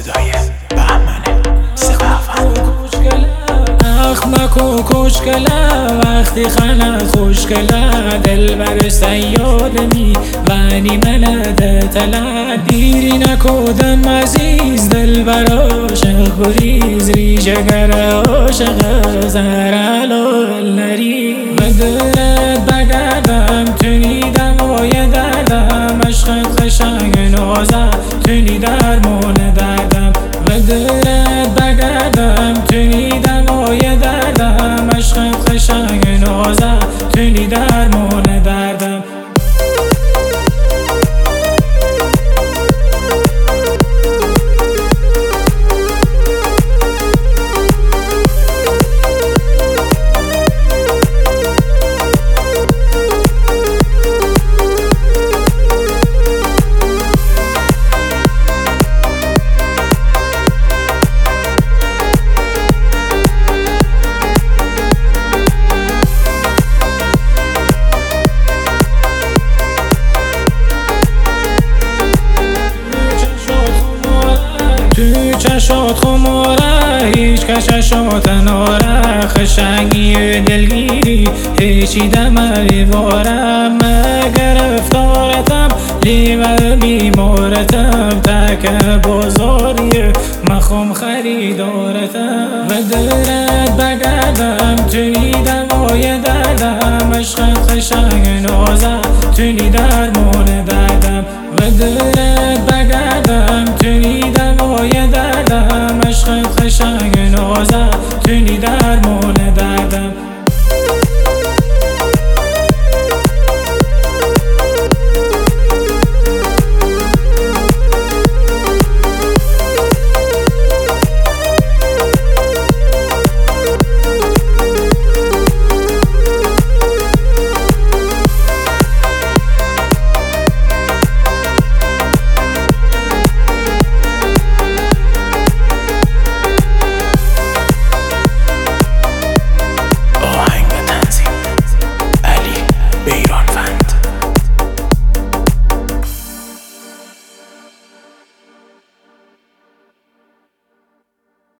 صدای بهمن سپهبند. اخمکو کشکله وقتی خلق خوشکله دلبر سیادمی وانی ملده تله دیری نکودم عزیز دلبر عاشق گریز ریشگر عاشق زهرالو نری بدرد بگردم تونیدم وای دردم عشقت قشنگ نازم تونی درمون دردم بدرد بگردم تونیدم وای دردم عشقت قشنگ نازم تونی درمون دردم. تو چشات خماره هیچ کششات ناره خشنگی دلگیری هیچی دمری بارم گرفتارتم لیور بیمارتم تک بازاری مخوم خریدارتم بدرد بگردم تونیدم وای دردم عشقت قشنگ نازم تونی درمون دردم بدرد بگردم تونیدم وای دردم عشقت قشنگ نازم تونی درمون